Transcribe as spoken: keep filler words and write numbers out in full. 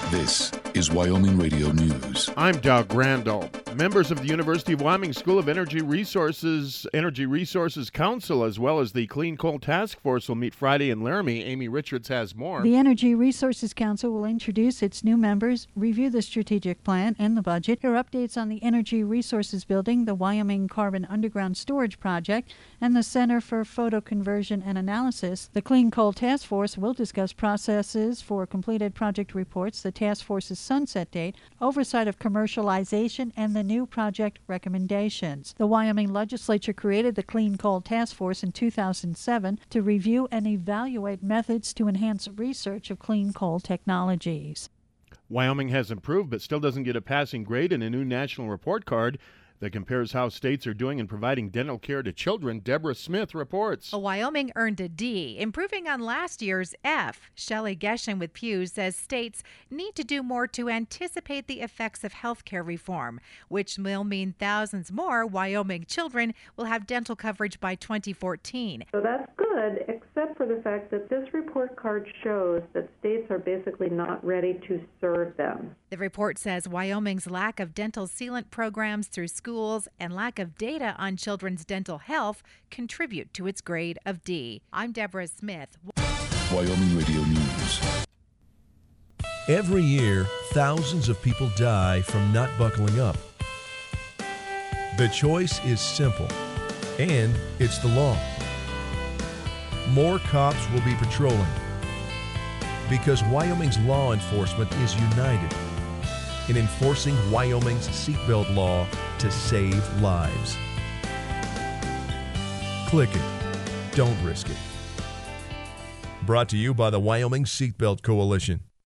This is Wyoming Radio News. I'm Doug Randall. Members of the University of Wyoming School of Energy Resources, Energy Resources Council, as well as the Clean Coal Task Force will meet Friday in Laramie. Amy Richards has more. The Energy Resources Council will introduce its new members, review the strategic plan and the budget, hear updates on the Energy Resources Building, the Wyoming Carbon Underground Storage Project, and the Center for Photo Conversion and Analysis. The Clean Coal Task Force will discuss processes for completed project reports, the task force's sunset date, oversight of commercialization, and the new project recommendations. The Wyoming legislature created the Clean Coal Task Force in two thousand seven to review and evaluate methods to enhance research of clean coal technologies. Wyoming has improved but still doesn't get a passing grade in a new national report card that compares how states are doing in providing dental care to children. Deborah Smith reports. Wyoming earned a D, improving on last year's F. Shelley Geshen with Pew says states need to do more to anticipate the effects of health care reform, which will mean thousands more Wyoming children will have dental coverage by twenty fourteen. So that's good, except for the fact that this report card shows that states are basically not ready to serve them. The report says Wyoming's lack of dental sealant programs through schools and lack of data on children's dental health contribute to its grade of D. I'm Deborah Smith. Wyoming Radio News. Every year, thousands of people die from not buckling up. The choice is simple, and it's the law. More cops will be patrolling because Wyoming's law enforcement is united in enforcing Wyoming's seatbelt law to save lives. Click it. Don't risk it. Brought to you by the Wyoming Seatbelt Coalition.